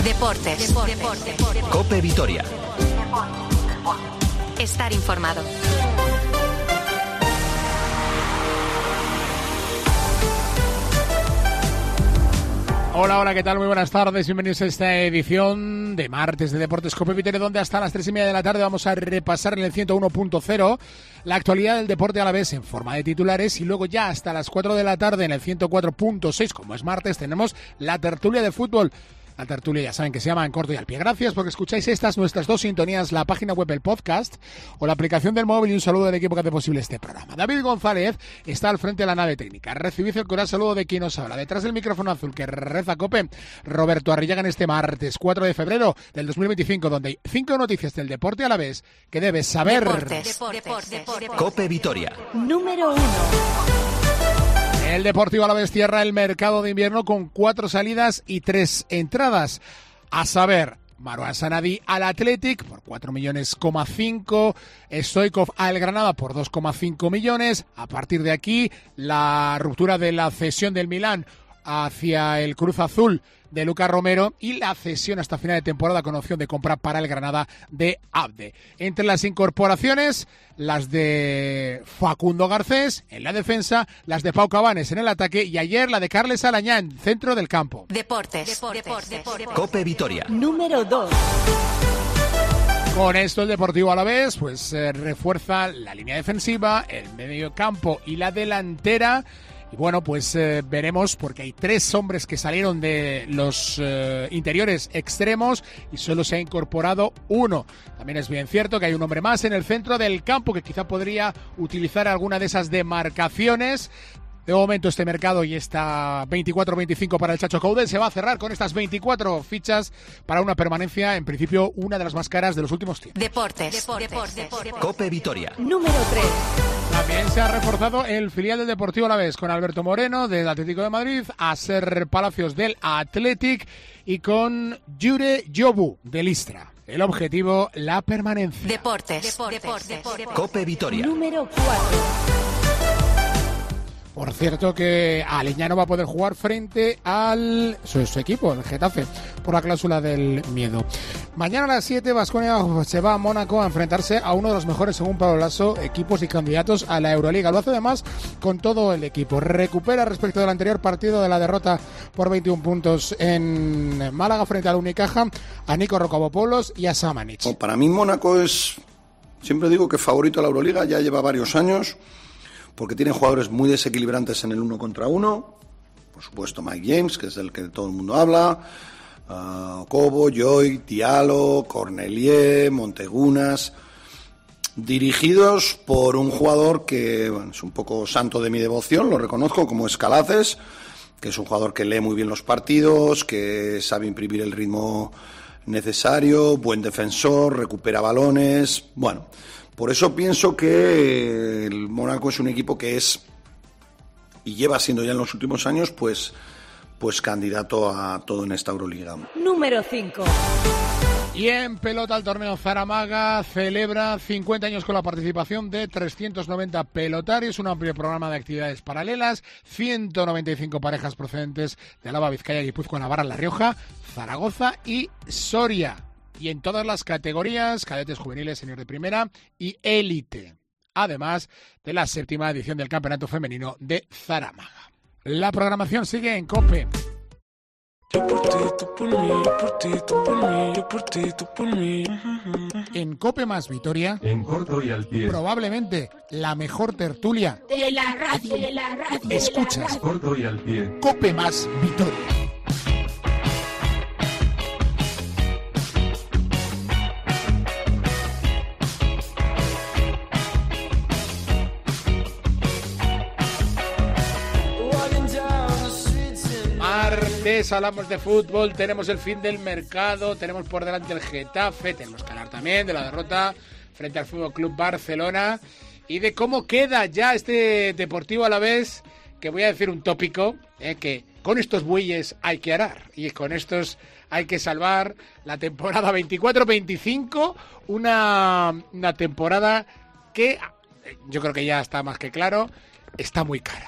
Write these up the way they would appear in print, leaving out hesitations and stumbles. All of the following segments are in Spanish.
Deportes. COPE Vitoria. Estar informado. Hola, ¿qué tal? Muy buenas tardes, bienvenidos a esta edición de martes de Deportes COPE Vitoria, donde hasta las 3:30 de la tarde vamos a repasar en el 101.0 la actualidad del deporte alavés en forma de titulares, y luego ya hasta las 4 de la tarde en el 104.6, como es martes, tenemos la tertulia de fútbol. La tertulia ya saben que se llama En Corto y al Pie. Gracias porque escucháis estas nuestras dos sintonías, la página web, el podcast o la aplicación del móvil, y un saludo del equipo que hace posible este programa. David González está al frente de la nave técnica. Recibid el cordial saludo de quien os habla. Detrás del micrófono azul que reza COPE, Roberto Arrillaga, en este martes 4 de febrero del 2025, donde hay 5 noticias del deporte alavés que debes saber. Deportes. COPE Vitoria. Número 1. El Deportivo Alavés cierra el mercado de invierno con 4 salidas y 3 entradas. A saber, Marouane Sanadi al Athletic por 4,5 millones, Stoichkov al Granada por 2,5 millones. A partir de aquí, la ruptura de la cesión del Milán hacia el Cruz Azul de Lucas Romero y la cesión hasta final de temporada con opción de compra para el Granada de Abde. Entre las incorporaciones, las de Facundo Garcés en la defensa, las de Pau Cabanes en el ataque y ayer la de Carles Alañán, centro del campo. Deportes. COPE Vitoria. Número 2. Con esto el Deportivo Alavés refuerza la línea defensiva, el medio campo y la delantera. Y bueno, pues veremos, porque hay 3 hombres que salieron de los interiores extremos y solo se ha incorporado 1. También es bien cierto que hay un hombre más en el centro del campo que quizá podría utilizar alguna de esas demarcaciones. De momento este mercado y esta 24-25 para el Chacho Coudet se va a cerrar con estas 24 fichas para una permanencia, en principio una de las más caras de los últimos tiempos. Deportes. COPE Vitoria. Número 3. También se ha reforzado el filial del Deportivo Alavés con Alberto Moreno del Atlético de Madrid, Aser Palacios del Athletic y con Jure Jobu del Istra. El objetivo, la permanencia. Deportes. COPE Vitoria. Número 4. Por cierto que Aliñano va a poder jugar frente al su equipo, el Getafe, por la cláusula del miedo. Mañana a las 7 Baskonia se va a Mónaco a enfrentarse a uno de los mejores, según Pablo Lasso, equipos y candidatos a la Euroliga. Lo hace además con todo el equipo. Recupera respecto del anterior partido de la derrota por 21 puntos en Málaga frente al Unicaja a Nico Rocabopoulos y a Samanic. Para mí Mónaco es, siempre digo que favorito a la Euroliga, ya lleva varios años, porque tiene jugadores muy desequilibrantes en el 1 contra 1, por supuesto Mike James, que es del que todo el mundo habla, Cobo, Joy, Diallo, Cornelier, Montegunas, dirigidos por un jugador que es un poco santo de mi devoción, lo reconozco, como Escalaces, que es un jugador que lee muy bien los partidos, que sabe imprimir el ritmo necesario, buen defensor, recupera balones, bueno. Por eso pienso que el Mónaco es un equipo que es, y lleva siendo ya en los últimos años, pues candidato a todo en esta Euroliga. Número 5. Y en pelota el torneo Zaramaga celebra 50 años con la participación de 390 pelotarios, un amplio programa de actividades paralelas, 195 parejas procedentes de Álava, Vizcaya, Guipúzcoa, Navarra, La Rioja, Zaragoza y Soria. Y en todas las categorías, cadetes, juveniles, senior de primera y élite. Además de la 7ª edición del Campeonato Femenino de Zaramaga. La programación sigue en COPE. En COPE más Vitoria, En Corto y al Pie. probablemente la mejor tertulia De la radio. escuchas. Corto y al Pie. COPE más Vitoria. Martes hablamos de fútbol, tenemos el fin del mercado, tenemos por delante el Getafe, tenemos que hablar también de la derrota frente al Fútbol Club Barcelona y de cómo queda ya este Deportivo Alavés, que voy a decir un tópico, que con estos bueyes hay que arar y con estos hay que salvar la temporada 24-25, una temporada que yo creo que ya está más que claro, está muy cara.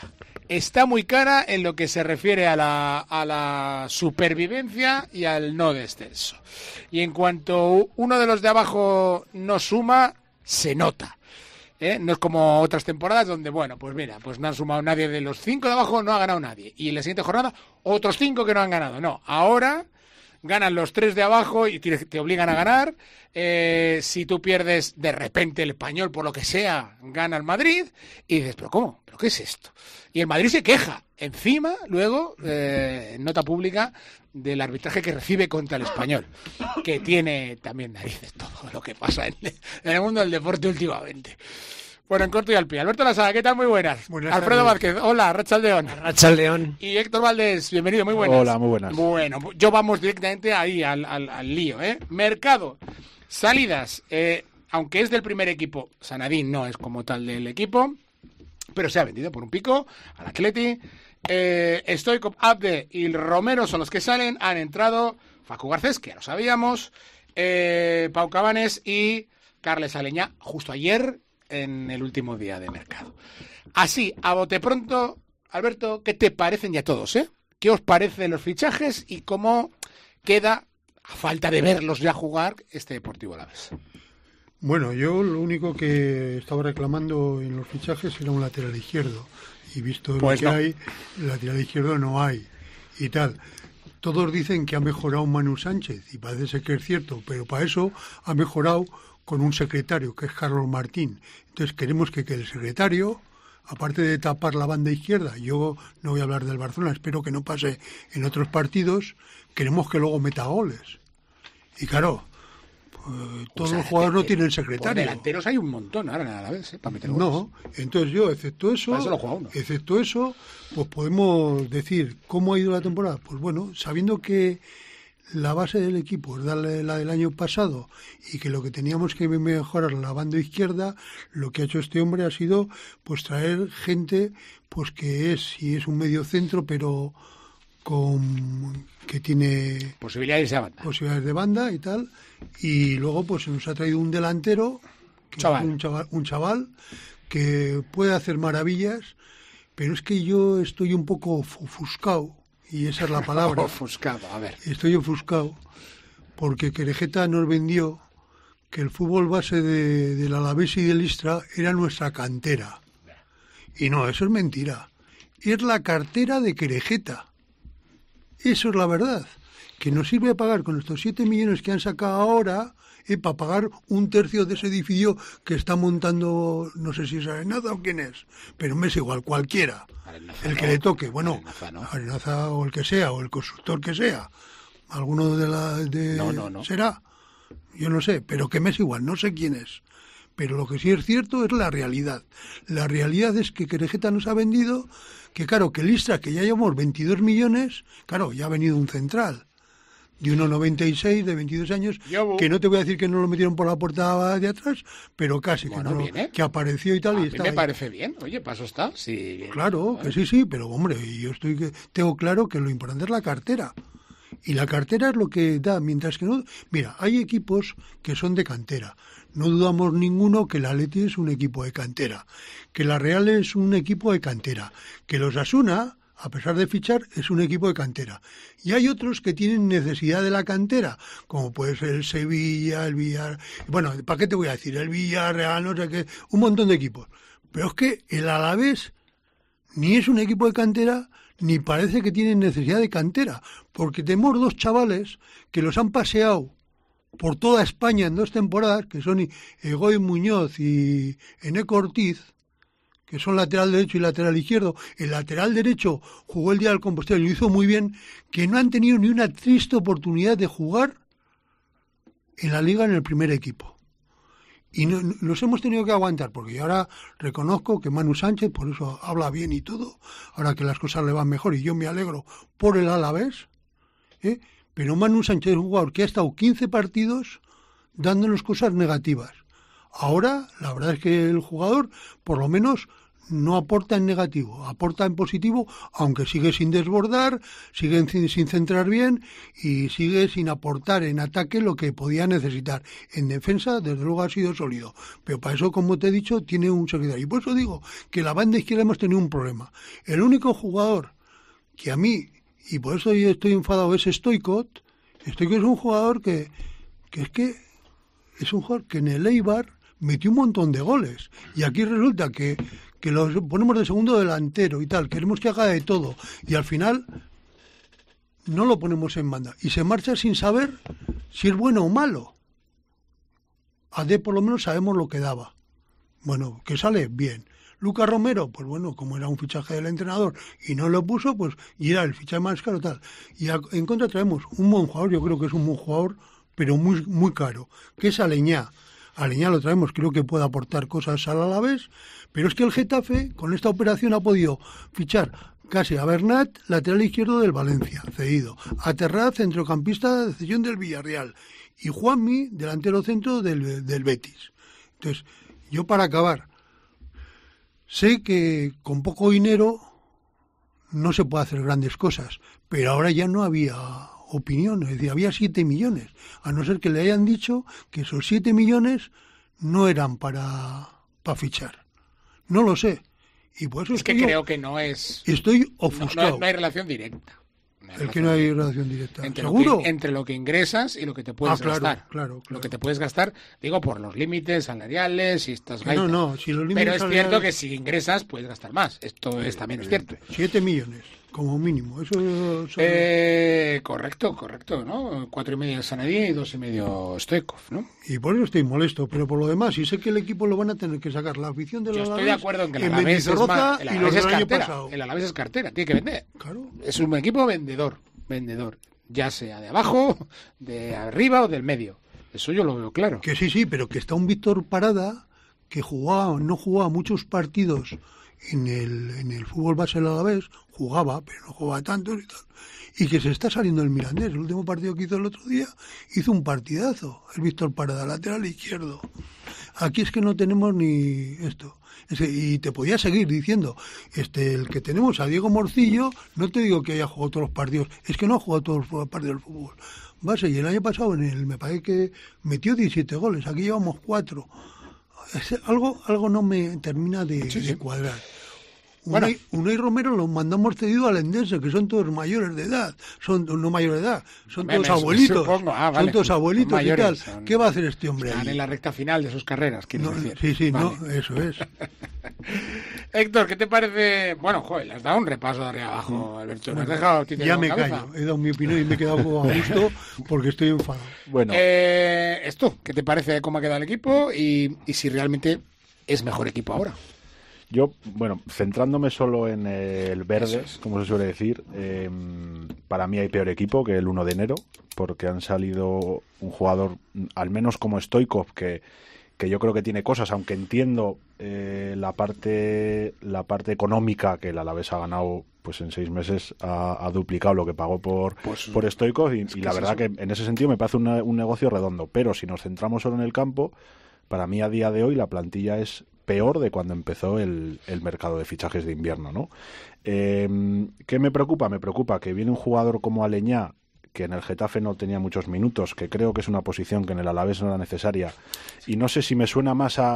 está muy cara en lo que se refiere a la supervivencia y al no descenso. Y en cuanto uno de los de abajo no suma, se nota. No es como otras temporadas donde, bueno, pues mira, pues no han sumado nadie de los 5 de abajo, no ha ganado nadie. Y en la siguiente jornada, otros 5 que no han ganado. No, ahora ganan los 3 de abajo y te obligan a ganar. Si tú pierdes, de repente el Español, por lo que sea, gana el Madrid. Y dices, ¿pero cómo? ¿Pero qué es esto? Y el Madrid se queja. Encima, luego, nota pública del arbitraje que recibe contra el Español, que tiene también narices todo lo que pasa en el mundo del deporte últimamente. Bueno, en corto y al pie. Alberto Lasada, ¿qué tal? Muy buenas. Alfredo Vázquez, hola, Rachaldeón. Rachaldeón. Y Héctor Valdés, bienvenido, muy buenas. Hola, muy buenas. Bueno, yo vamos directamente ahí al lío, ¿eh? Mercado, salidas, aunque es del primer equipo, Sanadín no es como tal del equipo, pero se ha vendido por un pico al Atleti. Stoichkov, Abde y Romero son los que salen. Han entrado Facu Garcés, que ya lo sabíamos, Pau Cabanes y Carles Aleñá, justo ayer en el último día de mercado. Así, a bote pronto, Alberto, ¿qué te parecen ya todos, ¿Qué os parecen los fichajes y cómo queda, a falta de verlos ya jugar, este Deportivo Alavés? Bueno, yo lo único que estaba reclamando en los fichajes era un lateral izquierdo. Y visto pues lo que no. hay, el lateral izquierdo no hay. Y tal. Todos dicen que ha mejorado Manu Sánchez, y parece ser que es cierto, pero para eso ha mejorado con un secretario, que es Carlos Martín. Entonces queremos que el secretario, aparte de tapar la banda izquierda, yo no voy a hablar del Barcelona, espero que no pase en otros partidos, queremos que luego meta goles. Y claro, todos los jugadores no tienen secretario. Por delanteros hay un montón ahora a la vez, para meter goles. No, entonces yo, excepto eso, pues podemos decir cómo ha ido la temporada. Pues bueno, sabiendo que la base del equipo es darle la del año pasado y que lo que teníamos que mejorar la banda izquierda, lo que ha hecho este hombre ha sido pues traer gente pues que si es un medio centro, pero que tiene posibilidades de banda y tal, y luego pues se nos ha traído un delantero, es un chaval que puede hacer maravillas, pero es que yo estoy un poco ofuscado, y esa es la palabra. Ofuscado, a ver. Estoy ofuscado porque Querejeta nos vendió que el fútbol base del Alavés y del Istra era nuestra cantera, y no, eso es mentira, es la cartera de Querejeta. Eso es la verdad, que nos sirve a pagar con estos 7 millones que han sacado ahora, para pagar un tercio de ese edificio que está montando, no sé si es Arenaza o quién es, pero me es igual, cualquiera, Arenaza, el que le toque, bueno, Arenaza o el que sea, o el constructor que sea, alguno No. será, yo no sé, pero que me es igual, no sé quién es. Pero lo que sí es cierto es la realidad. La realidad es que Querejeta nos ha vendido, que claro, que el Istra, que ya llevamos 22 millones, claro, ya ha venido un central de 1,96, de 22 años, que no te voy a decir que no lo metieron por la puerta de atrás, pero casi, bueno, que apareció y tal. A y mí me parece bien, oye, paso está. Sí, bien. Claro, que sí, pero hombre, yo tengo claro que lo importante es la cartera. Y la cartera es lo que da, mientras que no... Mira, hay equipos que son de cantera. No dudamos ninguno que el Atleti es un equipo de cantera, que la Real es un equipo de cantera, que los Osasuna, a pesar de fichar, es un equipo de cantera. Y hay otros que tienen necesidad de la cantera, como puede ser el Sevilla, el Villarreal... Bueno, ¿para qué te voy a decir? El Villarreal, no sé qué, un montón de equipos. Pero es que el Alavés ni es un equipo de cantera, ni parece que tienen necesidad de cantera, porque tenemos 2 chavales que los han paseado por toda España en 2 temporadas, que son Egoy Muñoz y Eneco Ortiz, que son lateral derecho y lateral izquierdo. El lateral derecho jugó el día del Compostela y lo hizo muy bien, que no han tenido ni una triste oportunidad de jugar en la liga en el primer equipo. Y los hemos tenido que aguantar, porque yo ahora reconozco que Manu Sánchez, por eso habla bien y todo, ahora que las cosas le van mejor, y yo me alegro por el Alavés, pero Manu Sánchez es un jugador que ha estado 15 partidos dándonos cosas negativas. Ahora, la verdad es que el jugador, por lo menos, no aporta en negativo, aporta en positivo, aunque sigue sin desbordar, sigue sin centrar bien y sigue sin aportar en ataque lo que podía necesitar. En defensa, desde luego, ha sido sólido, pero para eso, como te he dicho, tiene un secretario. Y por eso digo que la banda izquierda hemos tenido un problema. El único jugador que a mí, y por eso yo estoy enfadado, es Stoichkov. Stoichkov es un jugador que es un jugador que en el Eibar metió un montón de goles, y aquí resulta que los ponemos de segundo delantero y tal, queremos que haga de todo, y al final no lo ponemos en banda, y se marcha sin saber si es bueno o malo. AD por lo menos sabemos lo que daba. Bueno, que sale bien. Lucas Romero, pues bueno, como era un fichaje del entrenador y no lo puso, pues y era el fichaje más caro tal. Y en contra traemos un buen jugador, yo creo que es un buen jugador, pero muy muy caro, que es Aleñá. Aleñá lo traemos, creo que puede aportar cosas al Alavés, pero es que el Getafe con esta operación ha podido fichar casi a Bernat, lateral izquierdo del Valencia, cedido, a Terraz, centrocampista de cesión del Villarreal, y Juanmi, delantero centro del Betis. Entonces, yo para acabar, sé que con poco dinero no se puede hacer grandes cosas, pero ahora ya no había opinión, es decir, había 7 millones, a no ser que le hayan dicho que esos 7 millones no eran para fichar. No lo sé. Y por eso es que creo que no es... Estoy ofuscado. No hay relación directa. No hay relación directa. Entre ¿Seguro? Entre lo que ingresas y lo que te puedes gastar. Claro. Lo que te puedes gastar, digo, por los límites salariales y estas gaitas. No, si los límites pero es salariales... cierto que si ingresas puedes gastar más. Esto es también es cierto. 7 millones, como mínimo. Eso correcto, ¿no? 4,5 Sanadí y 2,5 Stoichkov, ¿no? Y por eso estoy molesto, pero por lo demás, sí sé que el equipo lo van a tener que sacar. La afición del Alavés... Yo estoy de acuerdo en que el Alavés es el Alavés es cartera, tiene que vender. Claro. Es un equipo vendedor, ya sea de abajo, de arriba o del medio. Eso yo lo veo claro. Que sí, pero que está un Víctor Parada que no jugaba muchos partidos en el fútbol base del Alavés, jugaba, pero no jugaba tantos y tal, y que se está saliendo el Mirandés. El último partido que hizo el otro día, hizo un partidazo, el Víctor Parada, lateral izquierdo. Aquí es que no tenemos ni esto. Y te podía seguir diciendo, el que tenemos a Diego Morcillo, no te digo que haya jugado todos los partidos, es que no ha jugado todos los partidos del fútbol base, y el año pasado me parece que metió 17 goles, aquí llevamos 4. Algo no me termina de cuadrar. Unai Romero lo mandamos cedido al Endense, que son todos mayores de edad, son todos abuelitos, son todos abuelitos mayores, y tal. ¿Qué va a hacer este hombre? Están en la recta final de sus carreras, decir. Sí, vale. No, eso es. Héctor, ¿qué te parece? Bueno, le has dado un repaso de arriba abajo, Alberto. ¿Me has dejado ya me callo, he dado mi opinión y me he quedado a gusto porque estoy enfadado. Bueno, esto, ¿qué te parece cómo ha quedado el equipo y si realmente es mejor equipo ahora? Yo, centrándome solo en el verde, como se suele decir, para mí hay peor equipo que el 1 de enero, porque han salido un jugador, al menos como Stoichkov, que yo creo que tiene cosas, aunque entiendo la parte económica, que el Alavés ha ganado, pues en 6 meses ha duplicado lo que pagó por Stoichkov, y la verdad que en ese sentido me parece un negocio redondo. Pero si nos centramos solo en el campo, para mí a día de hoy la plantilla es peor de cuando empezó el mercado de fichajes de invierno, ¿no? ¿Qué me preocupa? Me preocupa que viene un jugador como Aleñá, que en el Getafe no tenía muchos minutos, que creo que es una posición que en el Alavés no era necesaria, y no sé si me suena más a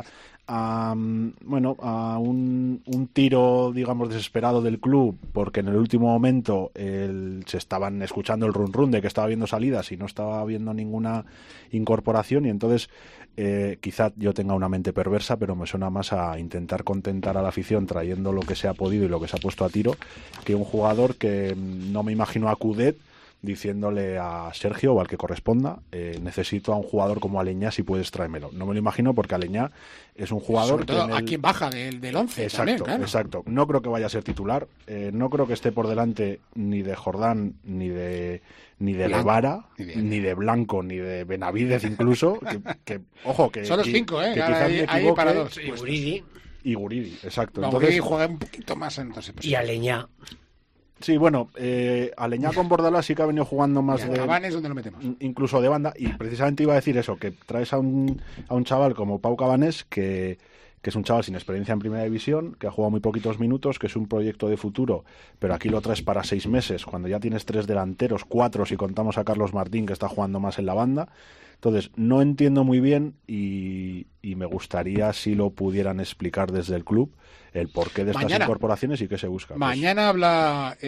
un tiro, digamos, desesperado del club, porque en el último momento se estaban escuchando el run de que estaba viendo salidas y no estaba viendo ninguna incorporación, y entonces quizá yo tenga una mente perversa, pero me suena más a intentar contentar a la afición trayendo lo que se ha podido y lo que se ha puesto a tiro, que un jugador que no me imagino a Coudet diciéndole a Sergio o al que corresponda, necesito a un jugador como Aleñá, si puedes tráemelo. No me lo imagino, porque Aleñá es un jugador... Sobre todo a quien baja del 11. Exacto, también, claro. Exacto. No creo que vaya a ser titular, no creo que esté por delante ni de Jordán, ni de Guevara, ni de Blanco, ni de Benavídez incluso, que ojo, que... Son los 5, que quizás me equivoque, para 2. Y Guridi, exacto. No, entonces juega un poquito más, entonces. Y Aleñá. Sí, bueno, Aleñá con Bordalás sí que ha venido jugando más de... Cabanes, ¿dónde lo metemos? Incluso de banda, y precisamente iba a decir eso, que traes a un chaval como Pau Cabanés que que es un chaval sin experiencia en primera división, que ha jugado muy poquitos minutos, que es un proyecto de futuro, pero aquí lo traes para 6 meses, cuando ya tienes 3 delanteros, 4 si contamos a Carlos Martín, que está jugando más en la banda. Entonces, no entiendo muy bien y me gustaría si lo pudieran explicar desde el club el porqué de estas incorporaciones y qué se busca. Mañana habla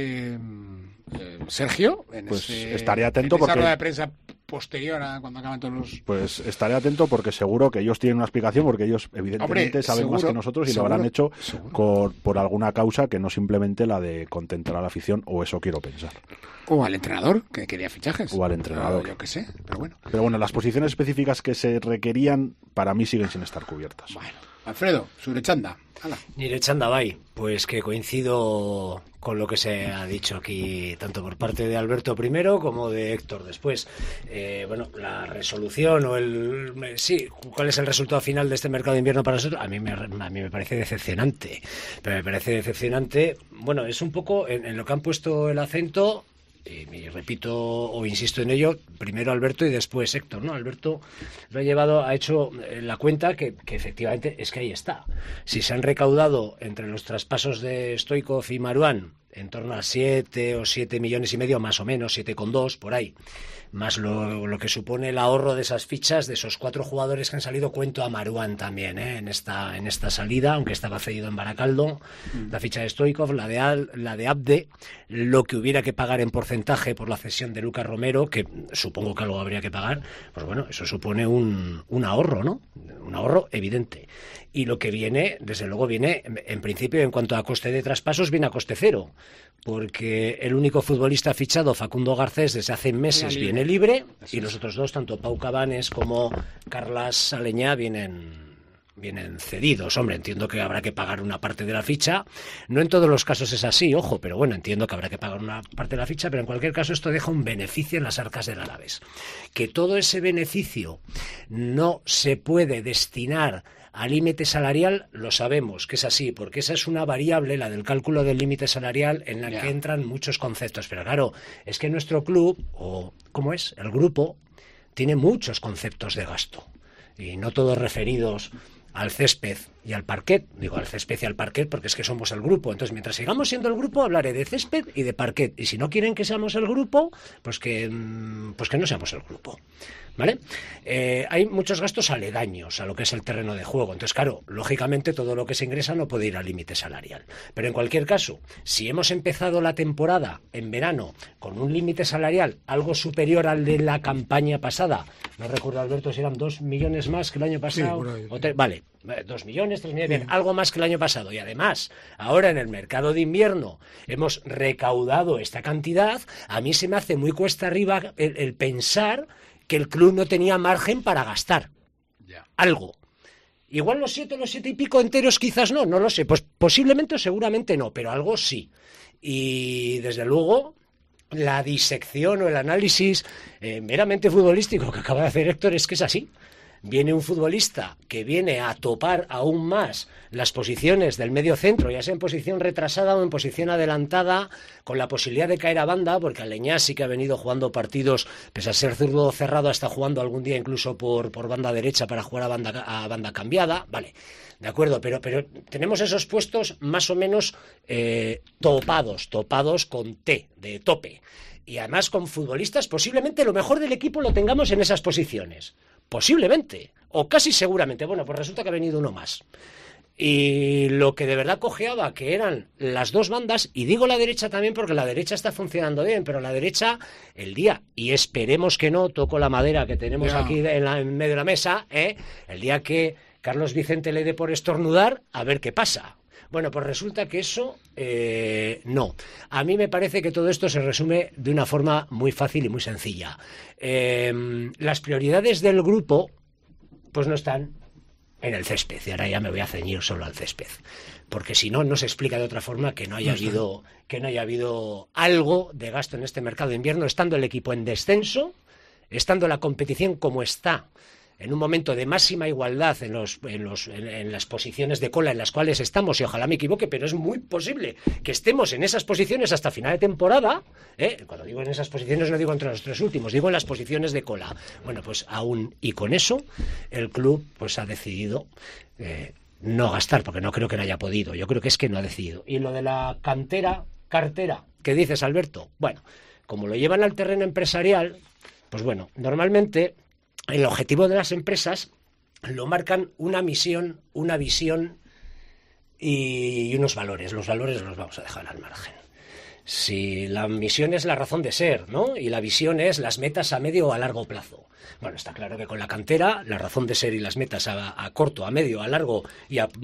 Sergio pues estaré atento en esa porque rueda de prensa posterior a cuando acaban todos los... Pues estaré atento porque seguro que ellos tienen una explicación, porque ellos evidentemente saben seguro, más que nosotros y lo habrán hecho por alguna causa que no simplemente la de contentar a la afición, o eso quiero pensar. O al entrenador, que quería fichajes. O al entrenador. Yo qué sé, pero bueno. Pero bueno, las posiciones específicas que se requerían para mí siguen sin estar cubiertas. Bueno, Alfredo, Surechanda. Nirechanda Bay, pues que coincido con lo que se ha dicho aquí, tanto por parte de Alberto primero como de Héctor después. Bueno, la resolución o ¿cuál es el resultado final de este mercado de invierno para nosotros? A mí me parece decepcionante. Pero me parece decepcionante, bueno, es un poco en lo que han puesto el acento. Y repito o insisto en ello, primero Alberto y después Héctor, ¿no? Alberto ha hecho la cuenta que efectivamente es que ahí está. Si se han recaudado entre los traspasos de Stoichkov y Marouane en torno a 7 o 7,5 millones, más o menos, 7,2 por ahí, más lo que supone el ahorro de esas fichas, de esos 4 jugadores que han salido, cuento a Marouane también, en esta salida, aunque estaba cedido en Baracaldo, la ficha de Stoichkov, la de Abde, lo que hubiera que pagar en porcentaje por la cesión de Lucas Romero, que supongo que algo habría que pagar, pues bueno, eso supone un ahorro, ¿no? Un ahorro evidente. Y lo que viene, desde luego viene, en principio, en cuanto a coste de traspasos, viene a coste cero, porque el único futbolista fichado, Facundo Garcés, desde hace meses viene libre, y los otros dos, tanto Pau Cabanes como Carlas Aleñá, vienen cedidos. Hombre, entiendo que habrá que pagar una parte de la ficha. No en todos los casos es así, ojo, pero bueno, entiendo que habrá que pagar una parte de la ficha, pero en cualquier caso esto deja un beneficio en las arcas del Alavés. Que todo ese beneficio no se puede destinar al límite salarial, lo sabemos que es así, porque esa es una variable, la del cálculo del límite salarial, en la que entran muchos conceptos. Pero claro, es que nuestro club, o ¿cómo es? El grupo, tiene muchos conceptos de gasto. Y no todos referidos al césped y al parquet. Digo al césped y al parquet porque es que somos el grupo. Entonces, mientras sigamos siendo el grupo, hablaré de césped y de parquet. Y si no quieren que seamos el grupo, pues que no seamos el grupo. ¿Vale? Hay muchos gastos aledaños a lo que es el terreno de juego. Entonces, claro, lógicamente todo lo que se ingresa no puede ir al límite salarial. Pero en cualquier caso, si hemos empezado la temporada en verano con un límite salarial algo superior al de la campaña pasada, no recuerdo, Alberto, si eran 2 millones más que el año pasado. Sí, por ahí. Vale, 2 millones, 3 millones, bien, algo más que el año pasado. Y además, ahora en el mercado de invierno hemos recaudado esta cantidad. A mí se me hace muy cuesta arriba el pensar que el club no tenía margen para gastar algo. Igual los 7 y pico enteros quizás no lo sé, pues posiblemente o seguramente no, pero algo sí. Y desde luego la disección o el análisis meramente futbolístico que acaba de hacer Héctor es que es así. Viene un futbolista que viene a topar aún más las posiciones del medio centro, ya sea en posición retrasada o en posición adelantada, con la posibilidad de caer a banda, porque Aleñá sí que ha venido jugando partidos, pese a ser zurdo cerrado, está jugando algún día incluso por banda derecha para jugar a banda cambiada. Vale, de acuerdo, pero tenemos esos puestos más o menos topados con T, de tope. Y además con futbolistas, posiblemente lo mejor del equipo lo tengamos en esas posiciones. Posiblemente, o casi seguramente. Bueno, pues resulta que ha venido uno más. Y lo que de verdad cojeaba, que eran las dos bandas, y digo la derecha también porque la derecha está funcionando bien, pero la derecha, el día, y esperemos que no, toco la madera que tenemos aquí en medio de la mesa, el día que Carlos Vicente le dé por estornudar, a ver qué pasa. Bueno, pues resulta que eso no. A mí me parece que todo esto se resume de una forma muy fácil y muy sencilla. Las prioridades del grupo pues no están en el césped, y ahora ya me voy a ceñir solo al césped, porque si no se explica de otra forma que no haya habido algo de gasto en este mercado de invierno, estando el equipo en descenso, estando la competición como está, en un momento de máxima igualdad en las posiciones de cola en las cuales estamos, y ojalá me equivoque, pero es muy posible que estemos en esas posiciones hasta final de temporada. Cuando digo en esas posiciones no digo entre los 3 últimos, digo en las posiciones de cola. Bueno, pues aún y con eso, el club pues ha decidido no gastar, porque no creo que no haya podido, yo creo que es que no ha decidido. Y lo de la cartera, ¿qué dices, Alberto? Bueno, como lo llevan al terreno empresarial, pues bueno, normalmente el objetivo de las empresas lo marcan una misión, una visión y unos valores. Los valores los vamos a dejar al margen. Si la misión es la razón de ser, ¿no? Y la visión es las metas a medio o a largo plazo. Bueno, está claro que con la cantera, la razón de ser y las metas a corto, a medio, a largo y a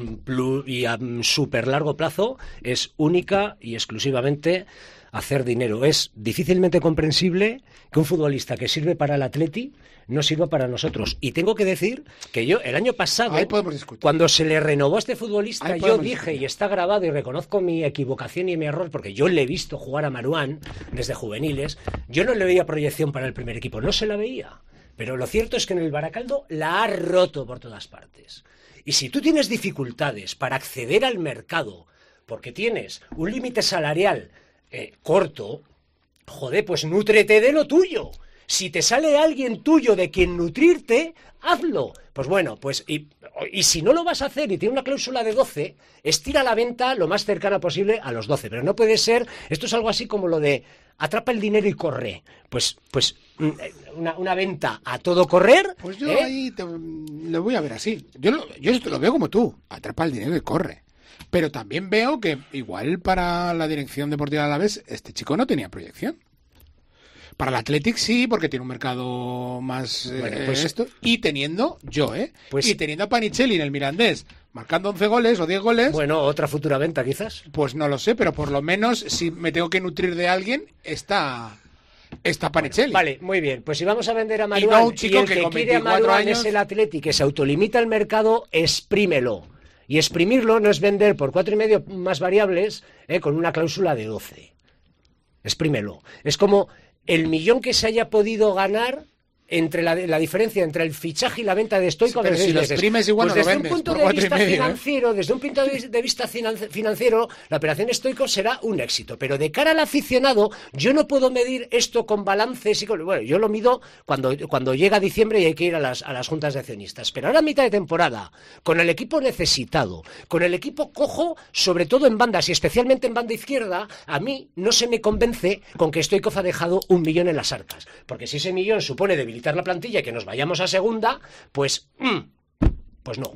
súper largo plazo es única y exclusivamente hacer dinero. Es difícilmente comprensible que un futbolista que sirve para el Atleti no sirva para nosotros. Y tengo que decir que yo, el año pasado, cuando se le renovó a este futbolista, yo dije, y está grabado, y reconozco mi equivocación y mi error, porque yo le he visto jugar a Marouane desde juveniles, yo no le veía proyección para el primer equipo, no se la veía. Pero lo cierto es que en el Baracaldo la ha roto por todas partes. Y si tú tienes dificultades para acceder al mercado, porque tienes un límite salarial corto, joder, pues nútrete de lo tuyo. Si te sale alguien tuyo de quien nutrirte, hazlo. Pues bueno, pues y si no lo vas a hacer y tiene una cláusula de 12, estira la venta lo más cercana posible a los 12. Pero no puede ser, esto es algo así como lo de atrapa el dinero y corre. Pues una venta a todo correr. Pues yo ahí lo voy a ver así. Yo esto lo veo como tú, atrapa el dinero y corre. Pero también veo que igual para la dirección deportiva de Alavés este chico no tenía proyección. Para el Athletic sí, porque tiene un mercado más y teniendo y teniendo a Panicelli en el Mirandés marcando 11 goles o 10 goles. Bueno, otra futura venta quizás. Pues no lo sé, pero por lo menos si me tengo que nutrir de alguien está Panicelli. Vale, muy bien. Pues si vamos a vender a Marouane, no un chico y el que quiere a Marouane es el Athletic, que se autolimita el mercado, exprímelo. Y exprimirlo no es vender por 4,5 más variables con una cláusula de 12. Exprímelo. Es como el millón que se haya podido ganar entre la diferencia entre el fichaje y la venta de Stoico. Sí, pero si lo exprimes igual pues no lo vendes desde un punto de vista financiero, la operación Stoico será un éxito, pero de cara al aficionado yo no puedo medir esto con balances y bueno, yo lo mido cuando llega diciembre y hay que ir a las juntas de accionistas, pero ahora a mitad de temporada, con el equipo necesitado, con el equipo cojo, sobre todo en bandas y especialmente en banda izquierda, a mí no se me convence con que Stoico ha dejado 1 millón en las arcas, porque si ese millón supone debilitar la plantilla y que nos vayamos a segunda, pues no.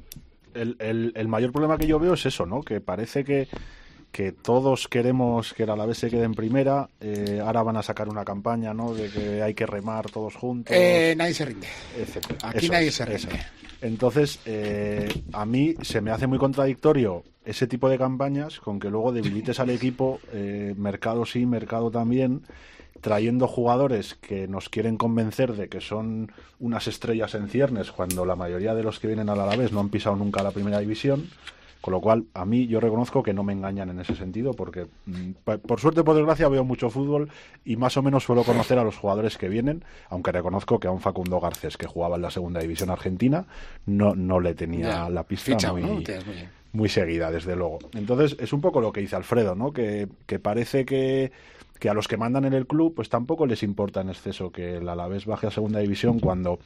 El mayor problema que yo veo es eso, ¿no? Que parece que todos queremos que el Alavés se quede en primera. Ahora van a sacar una campaña, ¿no? De que hay que remar todos juntos. Nadie se rinde. Etcétera. Aquí nadie se rinde. Entonces, a mí se me hace muy contradictorio ese tipo de campañas con que luego debilites al equipo, mercado sí, mercado también, trayendo jugadores que nos quieren convencer de que son unas estrellas en ciernes cuando la mayoría de los que vienen al Alavés no han pisado nunca la primera división, con lo cual a mí yo reconozco que no me engañan en ese sentido porque por suerte, por desgracia, veo mucho fútbol y más o menos suelo conocer a los jugadores que vienen, aunque reconozco que a un Facundo Garcés que jugaba en la segunda división argentina no le tenía la pista muy seguida, desde luego. Entonces es un poco lo que dice Alfredo, ¿no? Que parece que a los que mandan en el club pues tampoco les importa en exceso que el Alavés baje a segunda división cuando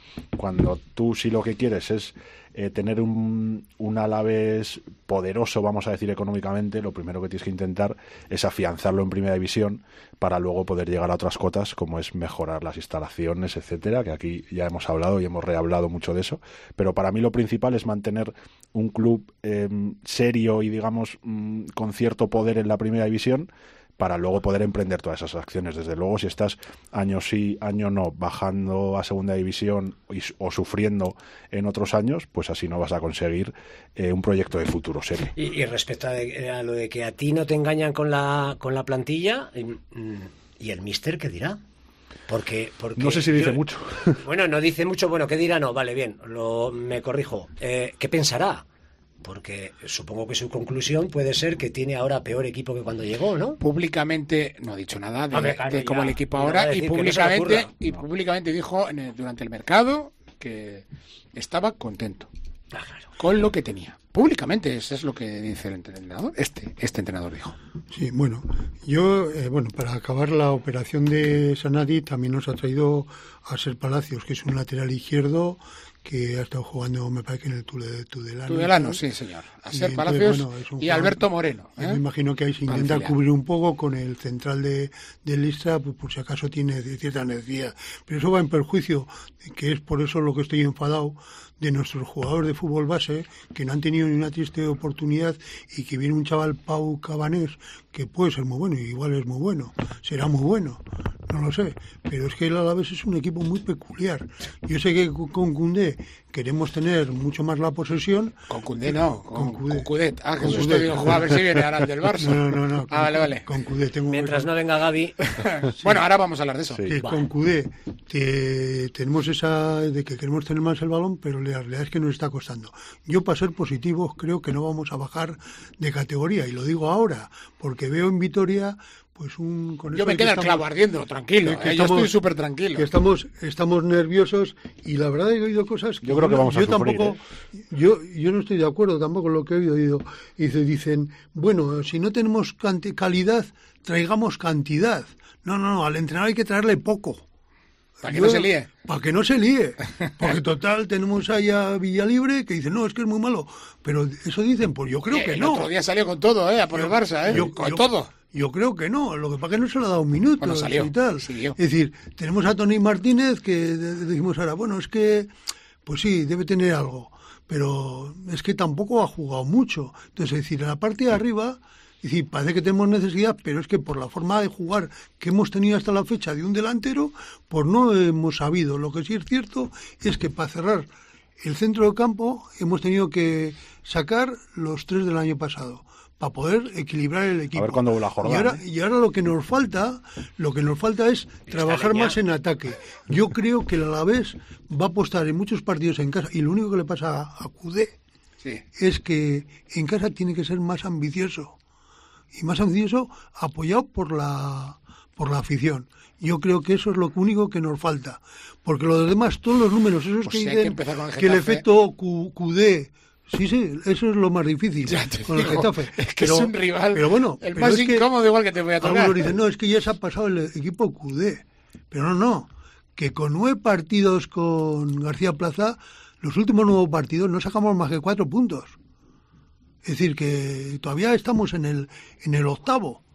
tú sí lo que quieres es tener un Alavés poderoso, vamos a decir económicamente. Lo primero que tienes que intentar es afianzarlo en primera división para luego poder llegar a otras cotas como es mejorar las instalaciones, etcétera, que aquí ya hemos hablado y hemos rehablado mucho de eso, pero para mí lo principal es mantener un club serio y digamos con cierto poder en la primera división para luego poder emprender todas esas acciones. Desde luego, si estás año sí, año no, bajando a segunda división o sufriendo en otros años, pues así no vas a conseguir un proyecto de futuro serio. Y respecto a lo de que a ti no te engañan con la plantilla, ¿y el míster qué dirá? Porque no sé si dice mucho. Bueno, no dice mucho. Bueno, ¿qué dirá? No, vale, bien, me corrijo. ¿Qué pensará? Porque supongo que su conclusión puede ser que tiene ahora peor equipo que cuando llegó, ¿no? Públicamente no ha dicho nada de cómo el equipo ahora y públicamente dijo durante el mercado que estaba contento con lo que tenía. públicamente, eso es lo que dice el entrenador. Este entrenador dijo. Sí, bueno, yo, para acabar la operación de Sanadi, también nos ha traído a Ser Palacios, que es un lateral izquierdo que ha estado jugando, me parece que en el Tudelano, sí, señor. A Ser Palacios y Alberto Moreno. Me imagino que ahí se intenta cubrir un poco con el central de Listra, pues, por si acaso tiene cierta necesidad. Pero eso va en perjuicio, que es por eso lo que estoy enfadado, de nuestros jugadores de fútbol base, que no han tenido ni una triste oportunidad, y que viene un chaval, Pau Cabanés, que puede ser muy bueno, y igual es muy bueno, será muy bueno, no lo sé, pero es que el Alavés es un equipo muy peculiar. Yo sé que con Koundé queremos tener mucho más la posesión. Con Koundé no, con Coudet. Ah, que Coudet. usted dijo, a ver si viene ahora el del Barça. No. Vale. Con Koundé tengo... Mientras no venga Gavi. Bueno, ahora vamos a hablar de eso. Sí, con Koundé tenemos esa de que queremos tener más el balón, pero la realidad es que nos está costando. Yo, para ser positivos, creo que no vamos a bajar de categoría, y lo digo ahora, porque veo en Vitoria pues yo me quedo el clavo ardiendo, tranquilo, yo estoy súper tranquilo. Que estamos nerviosos, y la verdad he oído cosas que yo creo que vamos a sufrir, tampoco, yo no estoy de acuerdo tampoco con lo que he oído. Dicen, bueno, si no tenemos calidad, traigamos cantidad. No, al entrenador hay que traerle poco. Para que no se líe. Para que no se líe. Porque total, tenemos ahí a Villalibre que dice, no, es que es muy malo. Pero eso dicen, pues yo creo que no. El otro día salió con todo, a por el Barça, con todo. Yo creo que no, lo que pasa es que no se le ha dado un minuto. Bueno, salió, y tal. siguió. Es decir, tenemos a Tony Martínez que decimos ahora, bueno, es que, pues sí, debe tener algo, pero es que tampoco ha jugado mucho. Entonces, es decir, en la parte de arriba, es decir, parece que tenemos necesidad, pero es que por la forma de jugar que hemos tenido hasta la fecha de un delantero, pues no hemos sabido. Lo que sí es cierto es que para cerrar el centro del campo hemos tenido que sacar los 3 del año pasado, para poder equilibrar el equipo. A ver cuándo vuelve a Jordán. Y ahora lo que nos falta es trabajar más en ataque. Yo creo que el Alavés va a apostar en muchos partidos en casa, y lo único que le pasa a Koundé es que en casa tiene que ser más ambicioso, y más ambicioso apoyado por la afición. Yo creo que eso es lo único que nos falta, porque los demás, todos los números, esos que dicen que el efecto Koundé, sí, eso es lo más difícil con el Getafe. Es que es un rival, pero bueno, el más incómodo, igual que te voy a tocar. Algunos dicen, no, es que ya se ha pasado el equipo Koundé. Pero no, que con 9 partidos con García Plaza, los últimos 9 partidos no sacamos más que 4 puntos. Es decir, que todavía estamos en el octavo.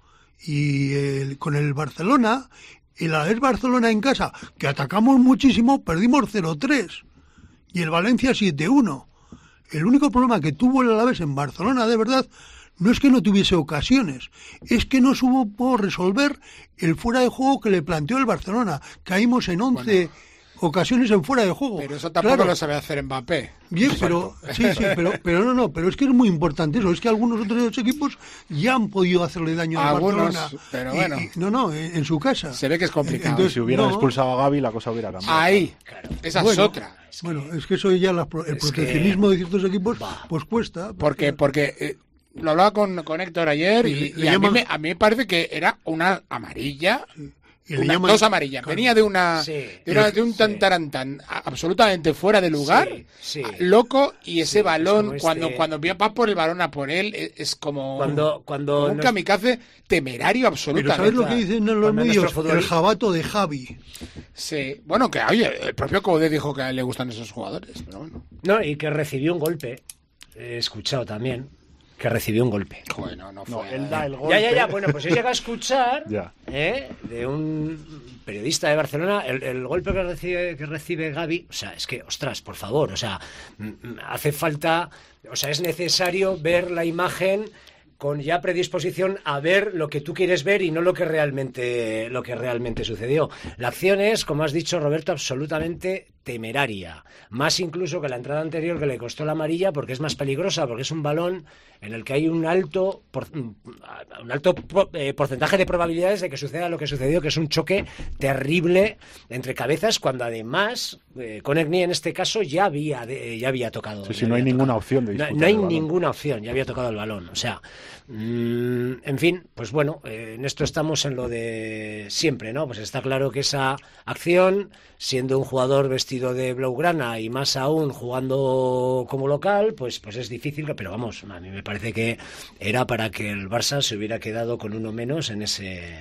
Y con el Barcelona, el Alavés Barcelona en casa, que atacamos muchísimo, perdimos 0-3. Y el Valencia 7-1. El único problema que tuvo el Alavés en Barcelona, de verdad, no es que no tuviese ocasiones, es que no supo resolver el fuera de juego que le planteó el Barcelona. Caímos en 11 ocasiones en fuera de juego. Pero eso tampoco lo sabe hacer Mbappé. Bien, pero pero es que es muy importante eso. Es que algunos otros equipos ya han podido hacerle daño a Barcelona. Pero bueno. En su casa. Se ve que es complicado. Entonces, si hubieran expulsado a Gavi, la cosa hubiera cambiado. Ahí, claro. Esa es otra. Es que eso ya el proteccionismo de ciertos equipos pues cuesta. Porque lo hablaba con Héctor ayer y a mí me parece que era una amarilla. Sí. Dos amarillas. Venía de un tantarantán absolutamente fuera de lugar, loco, y ese balón, cuando va por el balón a por él, es como un kamikaze temerario absolutamente. Pero ¿sabes lo que dicen en los medios? El jabato de Javi. Sí, bueno, que oye, el propio Coudet dijo que a él le gustan esos jugadores, pero bueno. No, y que recibió un golpe, he escuchado también. Que recibió un golpe. Bueno, no fue. Él da el golpe. Ya. Bueno, pues he llegado a escuchar de un periodista de Barcelona el golpe que recibe Gavi. O sea, es que, ostras, por favor, o sea, hace falta, o sea, es necesario ver la imagen con ya predisposición a ver lo que tú quieres ver y no lo que realmente sucedió. La acción es, como has dicho, Roberto, absolutamente temeraria. Más incluso que la entrada anterior, que le costó la amarilla, porque es más peligrosa, porque es un balón en el que hay un alto porcentaje de probabilidades de que suceda lo que sucedió, que es un choque terrible entre cabezas, cuando además Konechny en este caso ya había tocado. Sí, no hay ninguna opción de disputar. No hay ninguna opción, ya había tocado el balón. O sea, en fin, pues bueno, en esto estamos en lo de siempre, ¿no? Pues está claro que esa acción, siendo un jugador vestido partido de Blaugrana y más aún jugando como local, pues es difícil, pero vamos, a mí me parece que era para que el Barça se hubiera quedado con uno menos en ese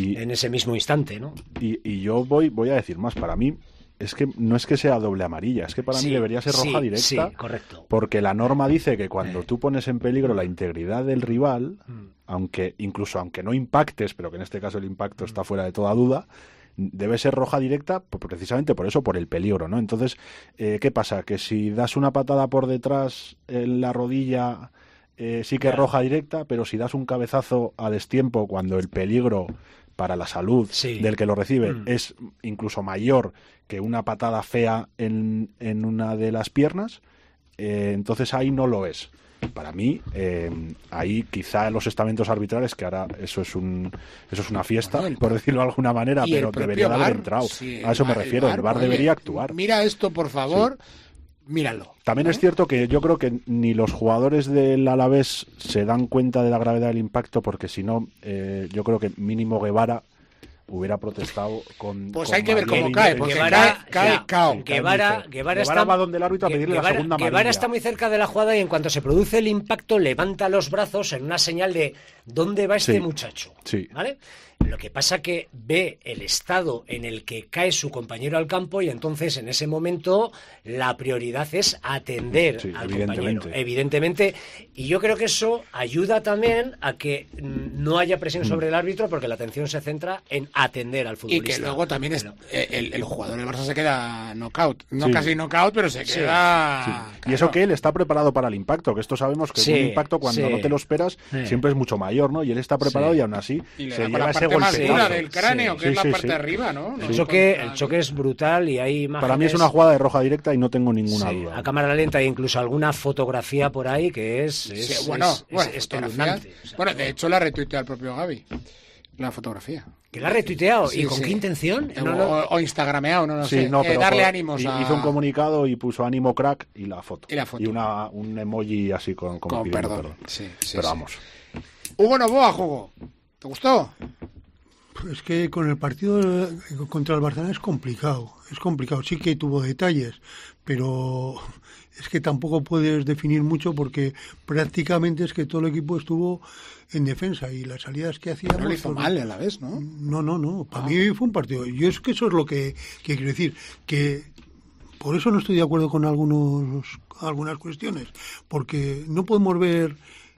mismo instante, ¿no? Y yo voy a decir más, para mí es que no es que sea doble amarilla, es que para mí debería ser roja directa. Sí, correcto. Porque la norma dice que cuando tú pones en peligro la integridad del rival, aunque no impactes, pero que en este caso el impacto está fuera de toda duda, debe ser roja directa precisamente por eso, por el peligro, ¿no? Entonces, ¿qué pasa? Que si das una patada por detrás en la rodilla, sí que es roja directa, pero si das un cabezazo a destiempo cuando el peligro para la salud del que lo recibe es incluso mayor que una patada fea en una de las piernas, entonces ahí no lo es. Para mí, ahí quizá los estamentos arbitrales, que ahora eso es una fiesta, por decirlo de alguna manera, pero debería de haber entrado. A eso me refiero, el VAR debería actuar. Mira esto, por favor. Míralo. También es cierto que yo creo que ni los jugadores del Alavés se dan cuenta de la gravedad del impacto, porque si no, yo creo que mínimo Guevara hubiera protestado con... Pues hay que ver cómo cae, porque cae cao. Guevara va donde el árbitro a pedirle la segunda amarilla. Guevara está muy cerca de la jugada y en cuanto se produce el impacto levanta los brazos en una señal de ¿dónde va este muchacho? Sí. ¿Vale? Lo que pasa que ve el estado en el que cae su compañero al campo y entonces en ese momento la prioridad es atender al compañero, evidentemente. Y yo creo que eso ayuda también a que no haya presión sobre el árbitro, porque la atención se centra en atender al futbolista. Y que luego también el jugador del Barça se queda knockout. Casi knockout, pero se queda... Sí. Claro. Y eso que él está preparado para el impacto, que esto sabemos que un impacto cuando no te lo esperas siempre es mucho mayor, ¿no? Y él está preparado y aún así se lleva ese golpe más dura del cráneo, que es la parte de arriba, ¿no? El choque es brutal y hay imágenes... Para mí es una jugada de roja directa y no tengo ninguna duda. A cámara lenta hay incluso alguna fotografía por ahí que es espeluznante. Bueno, de hecho la retuitea el propio Gavi, la fotografía. ¿Que la ha retuiteado? ¿Y con qué intención? O instagrameado, no sé. Darle ánimos a... Hizo un comunicado y puso ánimo crack y la foto. Y un emoji así con perdón. Pero vamos. Hugo Novoa jugó. ¿Te gustó? Es que con el partido contra el Barcelona es complicado. Sí que tuvo detalles, pero es que tampoco puedes definir mucho porque prácticamente es que todo el equipo estuvo en defensa y las salidas que hacíamos... No lo hizo mal a la vez, ¿no? No. Para mí fue un partido. Yo es que eso es lo que quiero decir, que por eso no estoy de acuerdo con algunas cuestiones, porque no podemos ver...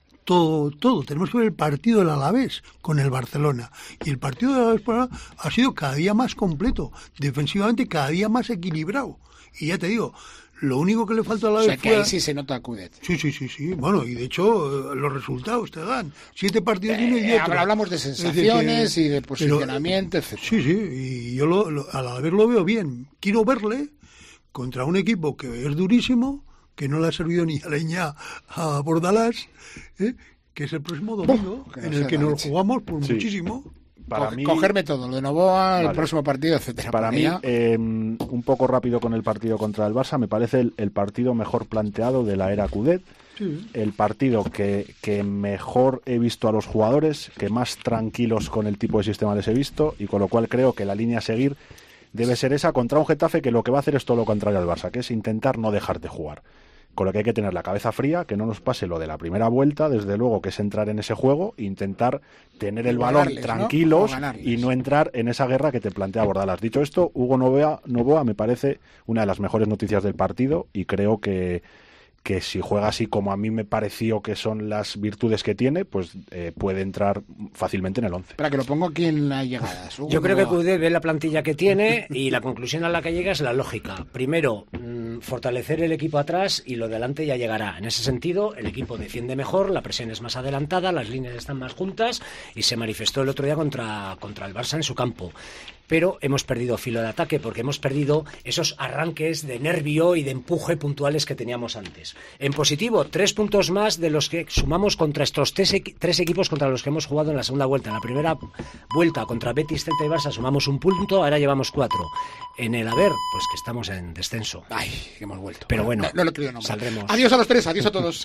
Todo. Tenemos que ver el partido del Alavés con el Barcelona. Y el partido del Alavés ha sido cada día más completo, defensivamente cada día más equilibrado. Y ya te digo, lo único que le falta al Alavés fue... que ahí sí se nota Coudet. Sí. Bueno, y de hecho los resultados te dan 7 partidos de uno y otro. Hablamos de sensaciones y de posicionamiento, etc. Sí, y yo al Alavés lo veo bien. Quiero verle contra un equipo que es durísimo, que no le ha servido ni a leña a Bordalás, que es el próximo domingo, en el que nos jugamos por muchísimo. Para mí, cogerme todo, lo de Novoa, el próximo partido, etcétera. Para mí, un poco rápido con el partido contra el Barça, me parece el partido mejor planteado de la era Coudet. Sí. El partido que mejor he visto a los jugadores, que más tranquilos con el tipo de sistema les he visto, y con lo cual creo que la línea a seguir debe ser esa contra un Getafe que lo que va a hacer es todo lo contrario al Barça, que es intentar no dejarte jugar. Con lo que hay que tener la cabeza fría, que no nos pase lo de la primera vuelta, desde luego, que es entrar en ese juego e intentar tener el balón tranquilos, ¿no? Y no entrar en esa guerra que te plantea Bordalás. Dicho esto, Hugo Novoa me parece una de las mejores noticias del partido y creo que si juega así como a mí me pareció que son las virtudes que tiene, pues puede entrar fácilmente en el 11. Espera, que lo pongo aquí en las llegadas. Yo creo que Coudet ve la plantilla que tiene y la conclusión a la que llega es la lógica. Primero, fortalecer el equipo atrás y lo de adelante ya llegará. En ese sentido, el equipo defiende mejor, la presión es más adelantada, las líneas están más juntas y se manifestó el otro día contra el Barça en su campo. Pero hemos perdido filo de ataque porque hemos perdido esos arranques de nervio y de empuje puntuales que teníamos antes. En positivo, 3 puntos más de los que sumamos contra estos tres equipos contra los que hemos jugado en la segunda vuelta. En la primera vuelta contra Betis, Celta y Barça sumamos 1 punto, ahora llevamos 4. En el haber, pues que estamos en descenso. Ay, que hemos vuelto. Pero bueno, no lo creo, no. Saldremos. Adiós a los tres, adiós a todos.